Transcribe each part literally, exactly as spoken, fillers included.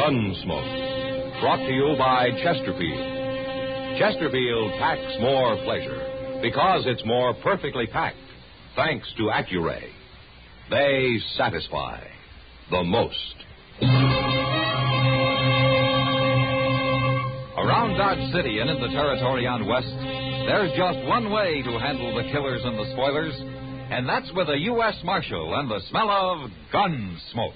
Gunsmoke. Brought to you by Chesterfield. Chesterfield packs more pleasure because it's more perfectly packed, thanks to Accuray. They satisfy the most. Around Dodge City and in the territory on West, there's just one way to handle the killers and the spoilers, and that's with a U S Marshal and the smell of Gunsmoke.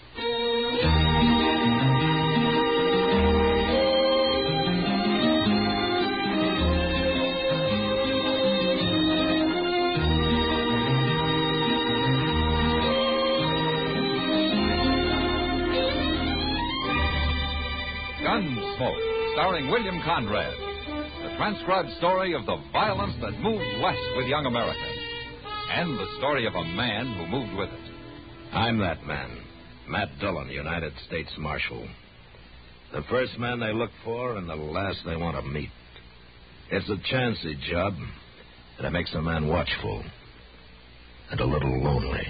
Gunsmoke, starring William Conrad. The transcribed story of the violence that moved west with young America. And the story of a man who moved with it. I'm that man, Matt Dillon, United States Marshal. The first man they look for and the last they want to meet. It's a chancy job, and it makes a man watchful and a little lonely.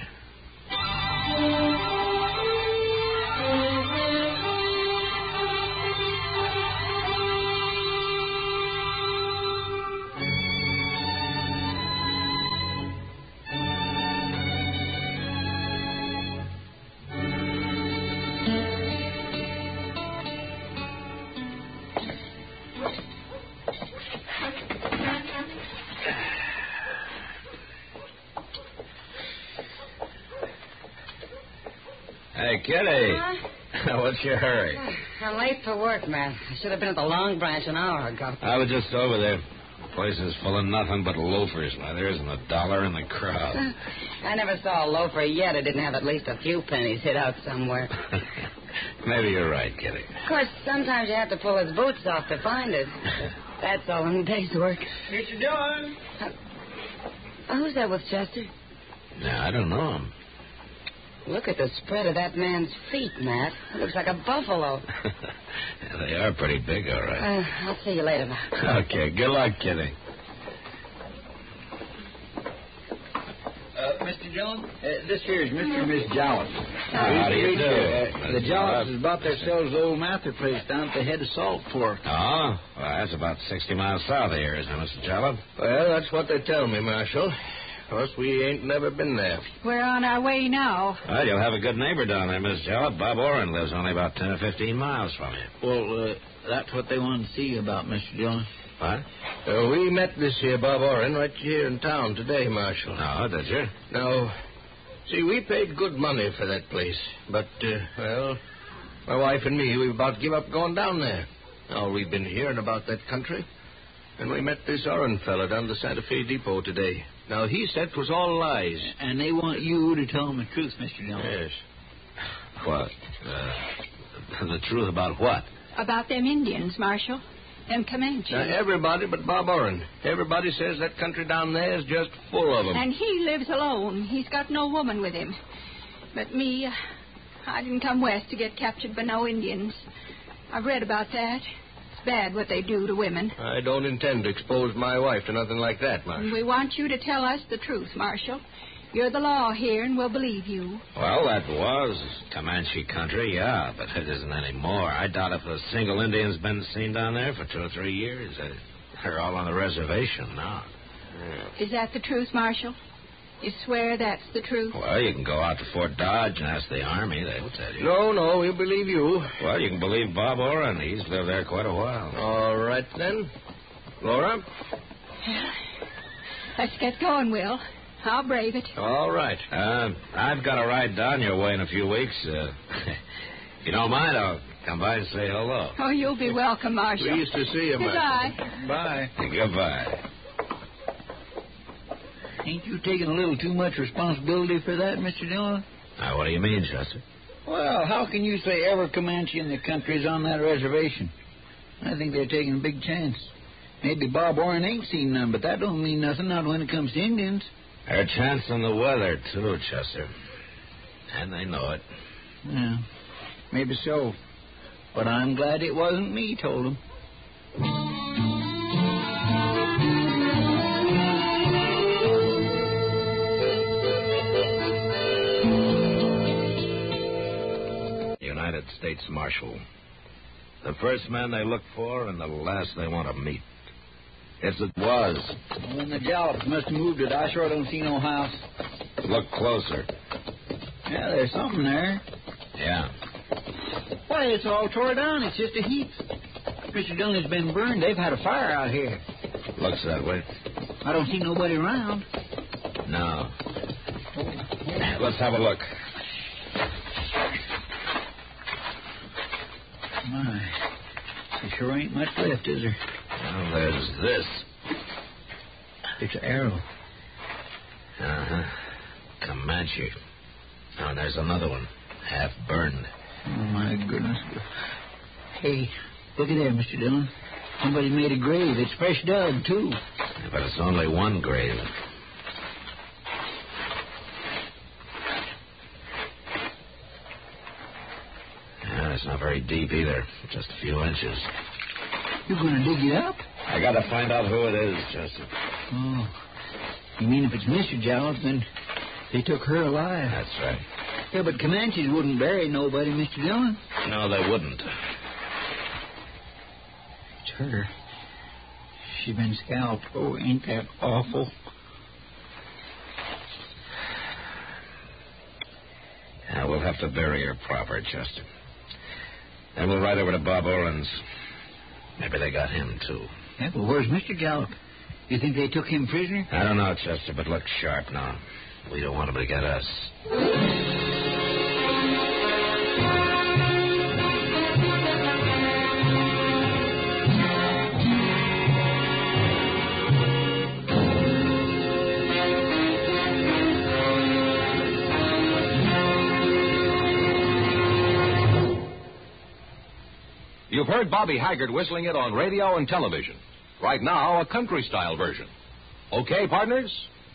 Hey, Kitty. Huh? What's your hurry? I'm late for work, man. I should have been at the Long Branch an hour ago. I was just over there. The place is full of nothing but loafers. Why, there isn't a dollar in the crowd. I never saw a loafer yet who didn't have at least a few pennies hid out somewhere. Maybe you're right, Kitty. Of course, sometimes you have to pull his boots off to find it. That's all in the day's work. Mister Dillon. Uh, who's that with Chester? No, I don't know him. Look at the spread of that man's feet, Matt. It looks like a buffalo. Yeah, they are pretty big, all right. Uh, I'll see you later, Matt. Okay, good luck, Kitty. Uh, Mister Dillon, uh, this here is Mister and Miss Jolliff. How do you do? Uh, the Jolliffs has bought themselves the old Mather place down at the head of Salt Fork. Oh? Well, that's about sixty miles south of here, isn't it, Mister Jolliffe? Well, that's what they tell me, Marshal. Of course, we ain't never been there. We're on our way now. Well, you'll have a good neighbor down there, Miss Jolliffe. Bob Oren lives only about ten or fifteen miles from you. Well, uh, that's what they wanted to see you about, Mister Dillon. What? Uh, we met this here Bob Oren right here in town today, Marshal. Oh, did you? Now, see, we paid good money for that place. But, uh, well, my wife and me, we about give up going down there. All we've been hearing about that country. And we met this Oren fella down the Santa Fe Depot today. Now, he said it was all lies. And they want you to tell them the truth, Mister Dillon. Yes. What? Uh, the truth about what? About them Indians, Marshal. Them Comanches. Now, everybody but Bob Oren. Everybody says that country down there is just full of them. And he lives alone. He's got no woman with him. But me, I didn't come west to get captured by no Indians. I've read about that. It's bad what they do to women. I don't intend to expose my wife to nothing like that, Marshal. And we want you to tell us the truth, Marshal. You're the law here, and we'll believe you. Well, that was Comanche country, yeah, but it isn't anymore. I doubt if a single Indian's been seen down there for two or three years. They're all on the reservation now. Yeah. Is that the truth, Marshal? You swear that's the truth? Well, you can go out to Fort Dodge and ask the Army. They'll tell you. No, no, we believe you. Well, you can believe Bob Oren. He's lived there quite a while. All right, then. Laura? Well, let's get going, Will. I'll brave it. All right. Uh, I've got to ride down your way in a few weeks. Uh, if you don't mind, I'll come by and say hello. Oh, you'll be welcome, Marshal. Pleased to see you, Marshal. Goodbye. Bye. Goodbye. Ain't you taking a little too much responsibility for that, Mister Dillon? Now, what do you mean, Chester? Well, how can you say every Comanche in the country is on that reservation? I think they're taking a big chance. Maybe Bob Oren ain't seen none, but that don't mean nothing, not when it comes to Indians. They're chancing the weather, too, Chester. And they know it. Yeah, maybe so. But I'm glad it wasn't me told them. United States Marshal. The first man they look for and the last they want to meet. Yes, it was. Well, then the Jallops must have moved it. I sure don't see no house. Look closer. Yeah, there's something there. Yeah. Why, it's all tore down. It's just a heap. Mister Dillon has been burned. They've had a fire out here. Looks that way. I don't see nobody around. No. Let's have a look. My, there sure ain't much left, is there? Well, there's this. It's an arrow. Uh-huh. Comanche. Oh, and there's another one. Half burned. Oh, my goodness. Hey, look at there, Mister Dillon. Somebody made a grave. It's fresh dug, too. Yeah, but it's only one grave. Yeah, it's not very deep either. Just a few inches. You're going to dig it up? I got to find out who it is, Chester. Oh. You mean if it's Mister Jallops, then they took her alive? That's right. Yeah, but Comanches wouldn't bury nobody, Mister Dillon. No, they wouldn't. It's her. She's been scalped. Oh, ain't that awful? Yeah, we'll have to bury her proper, Chester. Then we'll ride over to Bob Oren's. Maybe they got him, too. Yeah, well, where's Mister Jallops? You think they took him prisoner? I don't know, Chester, but look sharp now. We don't want him to get us. You've heard Bobby Haggart whistling it on radio and television. Right now, a country-style version. Okay, partners?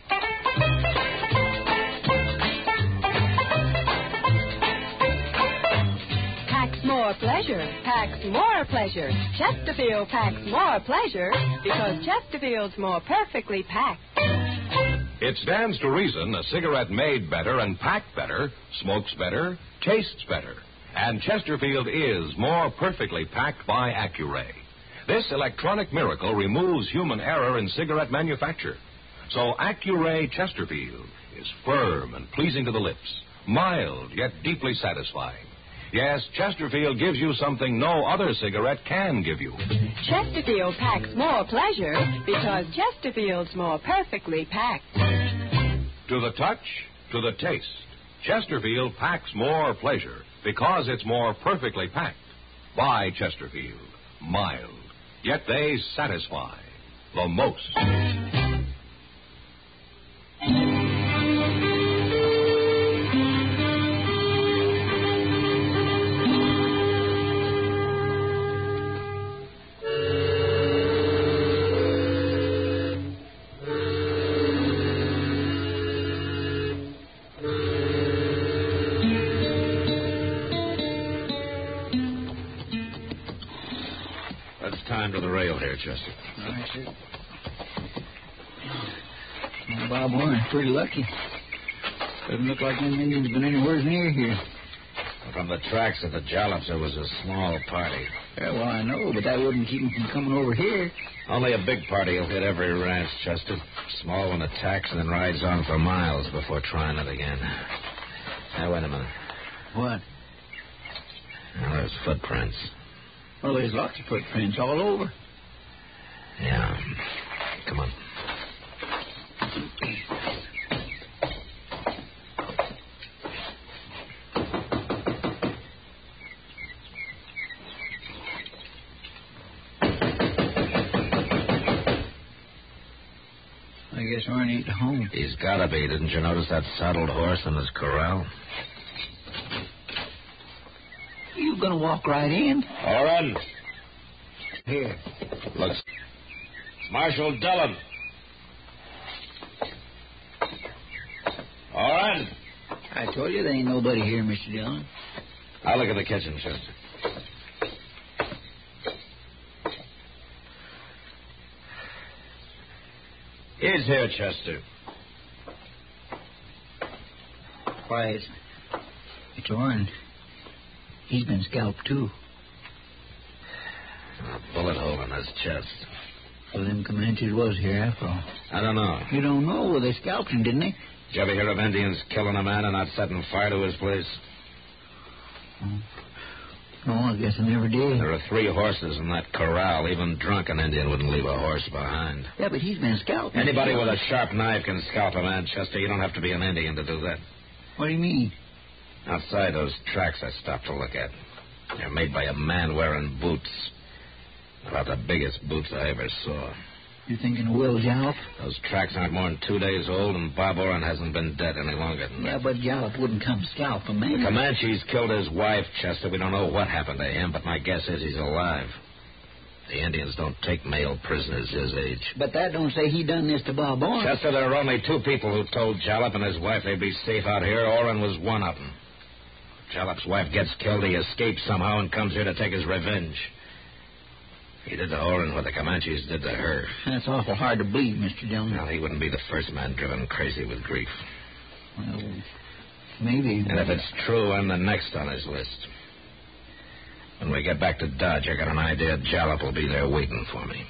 Packs more pleasure. Packs more pleasure. Chesterfield packs more pleasure because Chesterfield's more perfectly packed. It stands to reason a cigarette made better and packed better, smokes better, tastes better. And Chesterfield is more perfectly packed by Accuray. This electronic miracle removes human error in cigarette manufacture. So Accuray Chesterfield is firm and pleasing to the lips, mild yet deeply satisfying. Yes, Chesterfield gives you something no other cigarette can give you. Chesterfield packs more pleasure because Chesterfield's more perfectly packed. To the touch, to the taste, Chesterfield packs more pleasure because it's more perfectly packed. By Chesterfield, mild, yet they satisfy the most. To the rail here, Chester. All right, sir. Well, Bob Warren's pretty lucky. Doesn't look like them Indians been anywhere near here. From the tracks of the Jallops, there was a small party. Yeah, well, I know, but that wouldn't keep them from coming over here. Only a big party will hit every ranch, Chester. Small one attacks and then rides on for miles before trying it again. Now, wait a minute. What? Now, there's footprints. Well, there's lots of footprints all over. Yeah. Come on. I guess Arnie ain't home. He's gotta be. Didn't you notice that saddled horse in his corral? You gonna walk right in? All right. Here. Looks. Marshal Dillon. All right. I told you there ain't nobody here, Mister Dillon. I'll look at the kitchen, Chester. He's here, Chester. Why, it's, it's Orrin. He's been scalped, too. A bullet hole in his chest. Well, them Comanches was here, after all. I don't know. You don't know? Well, they scalped him, didn't they? Did you ever hear of Indians killing a man and not setting fire to his place? Oh. No, I guess I never did. There are three horses in that corral. Even drunk, an Indian wouldn't leave a horse behind. Yeah, but he's been scalped. Anybody with a sharp knife can scalp a man, Chester. You don't have to be an Indian to do that. What do you mean? Outside those tracks I stopped to look at. They're made by a man wearing boots. About the biggest boots I ever saw. You thinking of Will Jalop? Those tracks aren't more than two days old, and Bob Oren hasn't been dead any longer than Yeah, that. but Jalop wouldn't come scalp a man. The Comanches killed his wife, Chester. We don't know what happened to him, but my guess is he's alive. The Indians don't take male prisoners his age. But that don't say he done this to Bob Oren. Chester, there are only two people who told Jalop and his wife they'd be safe out here. Oren was one of them. Jalop's wife gets killed, he escapes somehow and comes here to take his revenge. He did to Oren what the Comanches did to her. That's awful hard to believe, Mister Dillon. Well, he wouldn't be the first man driven crazy with grief. Well, maybe. And if it's true, I'm the next on his list. When we get back to Dodge, I got an idea Jalop will be there waiting for me.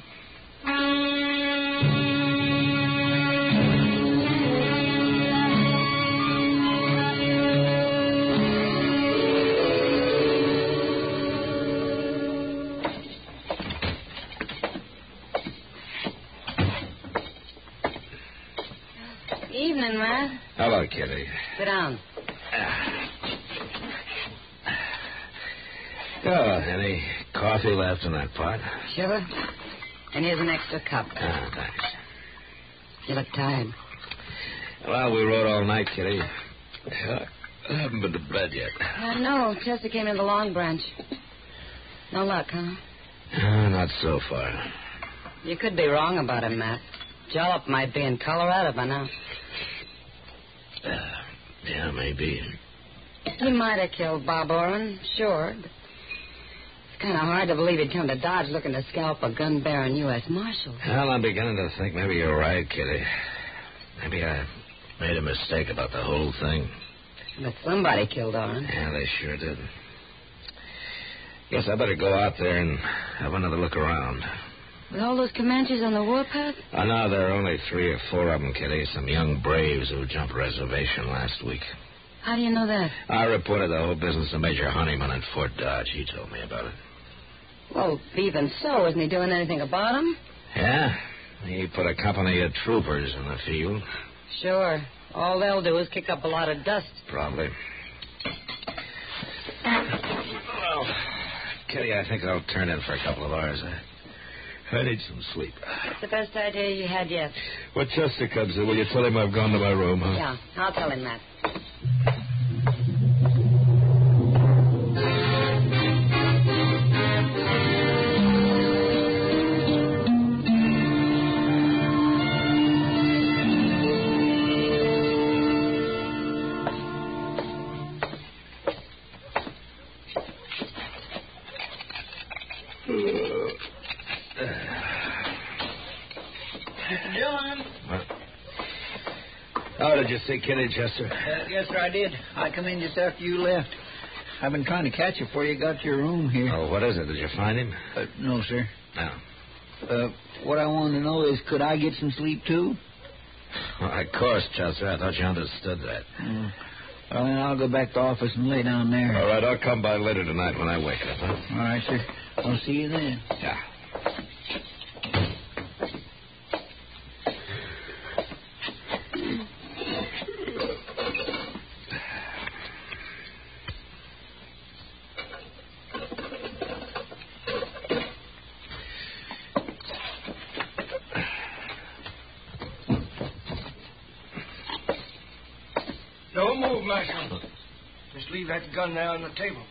Evening, Matt. Hello, Kitty. Sit down. Oh, any coffee left in that pot? Sure. And here's an extra cup. Ah, thanks. You look tired. Well, we rode all night, Kitty. I haven't been to bed yet. I know. Chester came in the Long Branch. No luck, huh? Uh, not so far. You could be wrong about him, Matt. Jalop might be in Colorado by now. Uh, yeah, maybe. He might have killed Bob Oren, sure. But it's kind of hard to believe he'd come to Dodge looking to scalp a gun-bearing U S Marshal. Well, I'm beginning to think maybe you're right, Kitty. Maybe I made a mistake about the whole thing. But somebody killed Oren. Yeah, they sure did. Guess I better go out there and have another look around. With all those Comanches on the warpath? Oh, no, there are only three or four of them, Kitty. Some young braves who jumped reservation last week. How do you know that? I reported the whole business to Major Honeyman at Fort Dodge. He told me about it. Well, even so, isn't he doing anything about him? Yeah. He put a company of troopers in the field. Sure. All they'll do is kick up a lot of dust. Probably. Well, Kitty, I think I'll turn in for a couple of hours. I... I need some sleep. That's the best idea you had yet. When Chester comes in, will you tell him I've gone to my room, huh? Yeah, I'll tell him that. Oh, did you see Kitty, Chester? Uh, yes, sir, I did. I come in just after you left. I've been trying to catch you before you got to your room here. Oh, what is it? Did you find him? Uh, no, sir. No. Uh, what I wanted to know is, could I get some sleep, too? Well, of course, Chester. I thought you understood that. Mm. Well, then I'll go back to the office and lay down there. All right, I'll come by later tonight when I wake up, huh? All right, sir. I'll see you then. Yeah. Don't move, Marshal. Just leave that gun there on the table.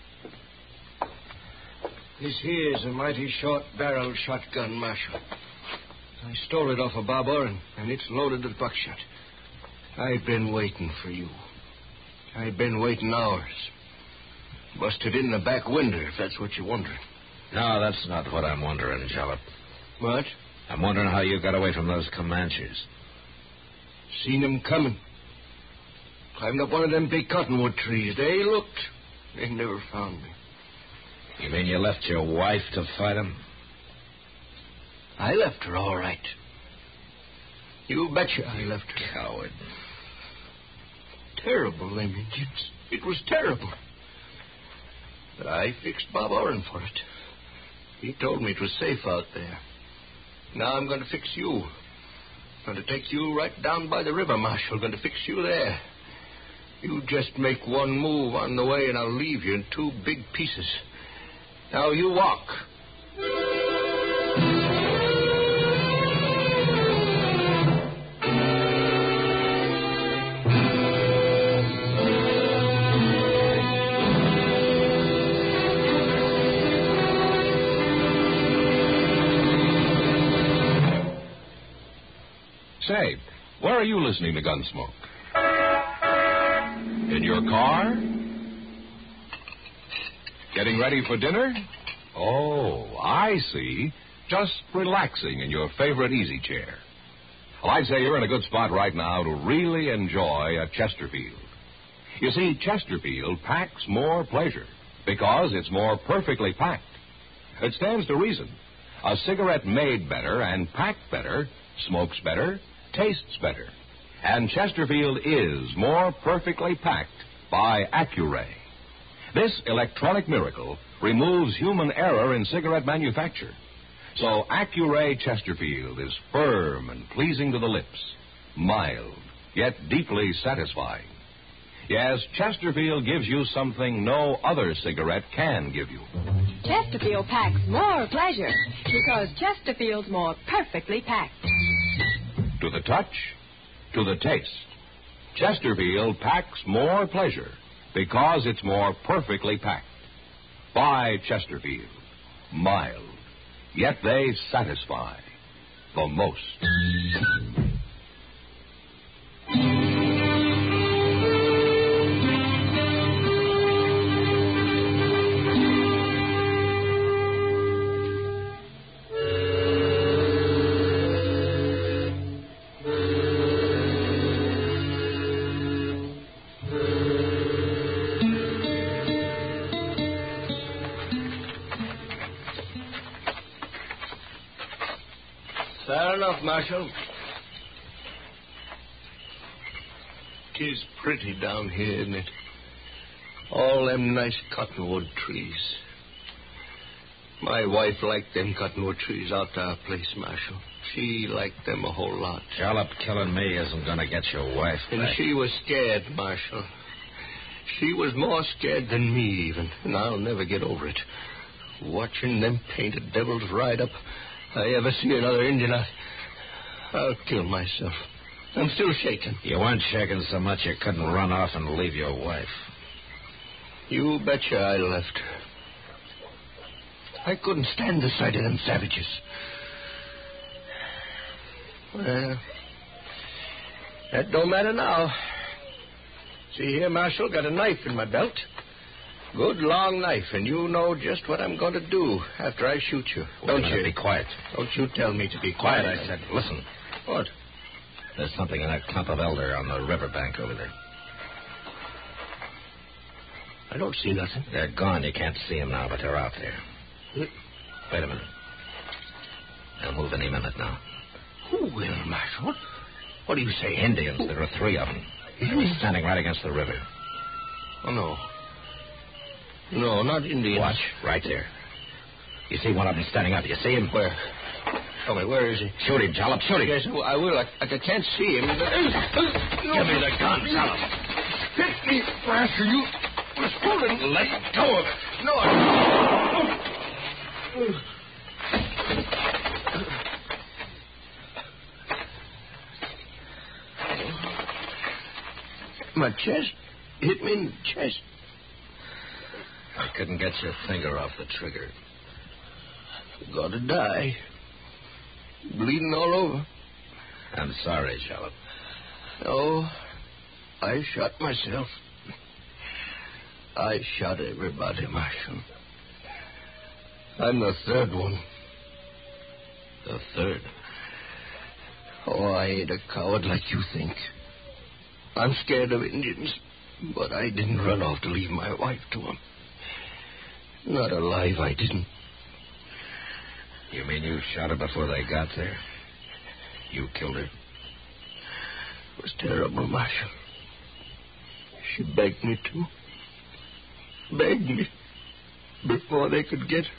This here's a mighty short-barreled shotgun, Marshal. I stole it off of Bob Oren, and it's loaded with buckshot. I've been waiting for you. I've been waiting hours. Busted in the back window, if that's what you're wondering. No, that's not what I'm wondering, Jalop. What? I'm wondering how you got away from those Comanches. Seen them coming. Climbed up one of them big cottonwood trees. They looked. They never found me. You mean you left your wife to fight him? I left her all right. You betcha I left her. Coward. Terrible, them Indians. It was terrible. But I fixed Bob Oren for it. He told me it was safe out there. Now I'm going to fix you. I'm going to take you right down by the river, Marshal. I'm going to fix you there. You just make one move on the way and I'll leave you in two big pieces. Now you walk. Say, where are you listening to Gunsmoke? In your car? Getting ready for dinner? Oh, I see. Just relaxing in your favorite easy chair. Well, I'd say you're in a good spot right now to really enjoy a Chesterfield. You see, Chesterfield packs more pleasure because it's more perfectly packed. It stands to reason. A cigarette made better and packed better smokes better, tastes better. And Chesterfield is more perfectly packed by Accuray. This electronic miracle removes human error in cigarette manufacture. So Accuray Chesterfield is firm and pleasing to the lips, mild, yet deeply satisfying. Yes, Chesterfield gives you something no other cigarette can give you. Chesterfield packs more pleasure because Chesterfield's more perfectly packed. To the touch, to the taste, Chesterfield packs more pleasure because it's more perfectly packed. Buy Chesterfield. Mild, yet they satisfy the most. Fair enough, Marshal. Tis pretty down here, isn't it? All them nice cottonwood trees. My wife liked them cottonwood trees out to our place, Marshal. She liked them a whole lot. Jalop killing me isn't going to get your wife And back. she was scared, Marshal. She was more scared than me, even, and I'll never get over it. Watching them painted devils ride up, I ever see another Indian, I, I'll kill myself. I'm still shaking. You weren't shaking so much you couldn't run off and leave your wife. You betcha I left her. I couldn't stand the sight of them savages. Well, that don't matter now. See here, Marshal, got a knife in my belt. Good long knife, and you know just what I'm going to do after I shoot you. Don't you? Be quiet. Don't you tell me to be Quiet, quiet. I said. Listen. What? There's something in that clump of elder on the riverbank over there. I don't see nothing. They're gone. You can't see them now, but they're out there. It... Wait a minute. They'll move any minute now. Who will, Marshal? What, what do you say? Indians. There are three of them. They're standing right against the river. Oh, no. No, not Indians. Watch. Right there. You see one of them standing up. You see him? Where? Tell me, where is he? Shoot him, Jalop. Shoot him. Yes, I will. I, I can't see him. Give me the gun, Jalop. Hit me, Master. You was holding. Let go of it. No, I... My chest hit me in the chest. I couldn't get your finger off the trigger. Gotta die. Bleeding all over. I'm sorry, Jalop. Oh, I shot myself. I shot everybody, Marshal. I'm the third one. The third? Oh, I ain't a coward like you think. I'm scared of Indians. But I didn't run off to leave my wife to him. Not alive, I didn't. You mean you shot her before they got there? You killed her? It was terrible, Marshal. She begged me to. Begged me. Before they could get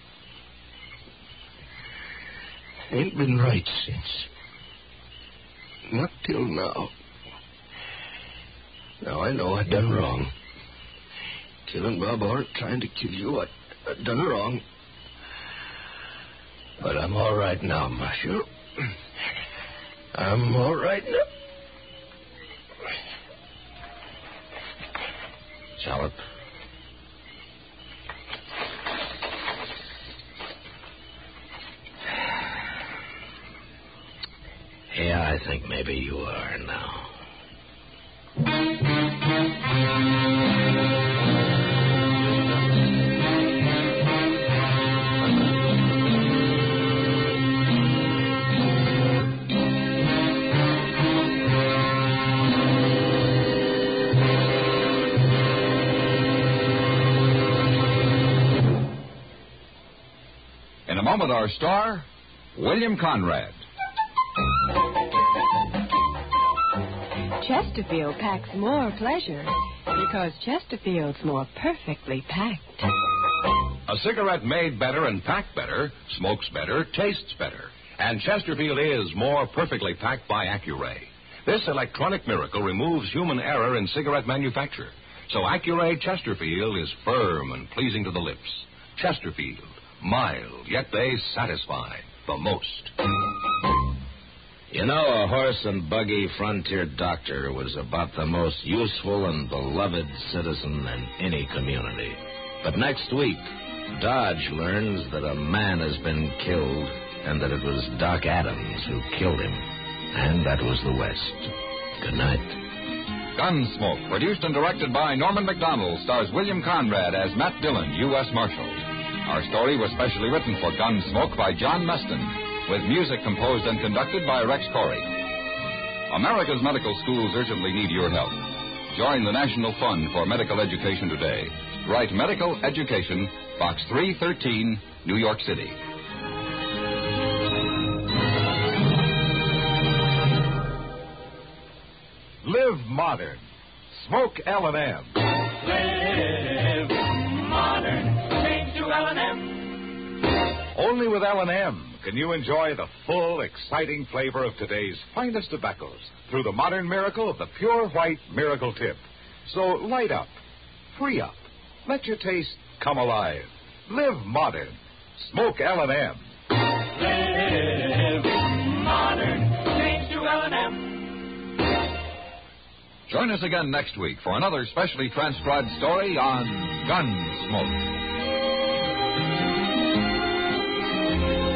her. Ain't been right since. Not till now. Now I know I done wrong. Killing Bob Orr, trying to kill you, I, I done wrong. But I'm all right now, Marshal. I'm all right now. Jalop. Yeah, I think maybe you are now. In a moment, our star, William Conrad. Chesterfield packs more pleasure because Chesterfield's more perfectly packed. A cigarette made better and packed better, smokes better, tastes better. And Chesterfield is more perfectly packed by Accuray. This electronic miracle removes human error in cigarette manufacture. So Accuray Chesterfield is firm and pleasing to the lips. Chesterfield, mild, yet they satisfy the most. You know, a horse and buggy frontier doctor was about the most useful and beloved citizen in any community. But next week, Dodge learns that a man has been killed and that it was Doc Adams who killed him. And that was the West. Good night. Gunsmoke, produced and directed by Norman Macdonald, stars William Conrad as Matt Dillon, U S Marshal. Our story was specially written for Gunsmoke by John Meston, with music composed and conducted by Rex Corey. America's medical schools urgently need your help. Join the National Fund for Medical Education today. Write Medical Education, Box three thirteen, New York City. Live modern. Smoke L and M. Live modern. Change to L and M. Only with L and M can you enjoy the full, exciting flavor of today's finest tobaccos through the modern miracle of the pure white Miracle Tip. So light up, free up, let your taste come alive. Live modern. Smoke L and M. Live modern. Change to L and M. Join us again next week for another specially transcribed story on Gunsmoke.